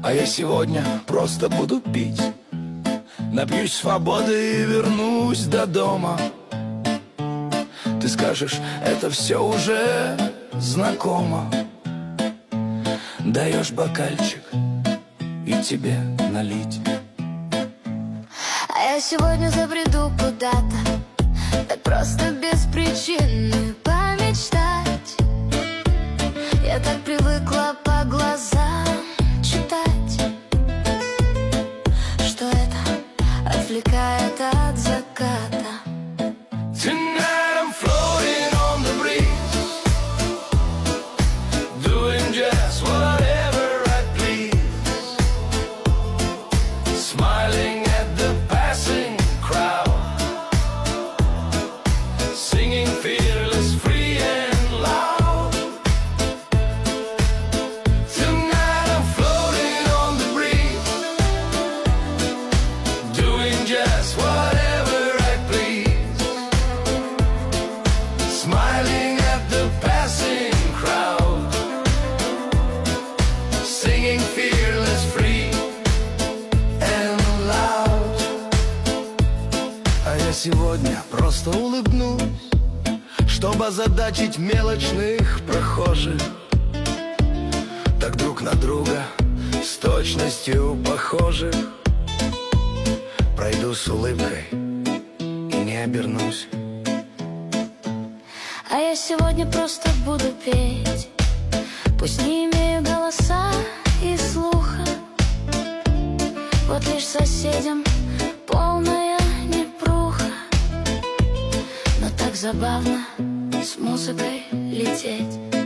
А я сегодня просто буду пить. Напьюсь свободы и вернусь до дома. Ты скажешь, это все уже знакомо. Даешь бокальчик и тебе налить. А я сегодня забреду куда-то, так просто без причины помечтать. Я так привыкла по глазам читать, что это отвлекает от заката. Tonight I'm floating on the breeze, doing just whatever I please, smiling at the passing crowd, singing fearless, free and loud. Tonight I'm floating on the breeze, doing just whatever I please, smiling at the passing crowd, singing fearless, free and loud. А я сегодня просто улыбнусь, чтобы озадачить мелочных прохожих. Так друг на друга с точностью похожих. Пройду с улыбкой и не обернусь. А я сегодня просто буду петь, пусть не имею голоса и слуха. Вот лишь соседям полная непруха, но так забавно с музыкой лететь.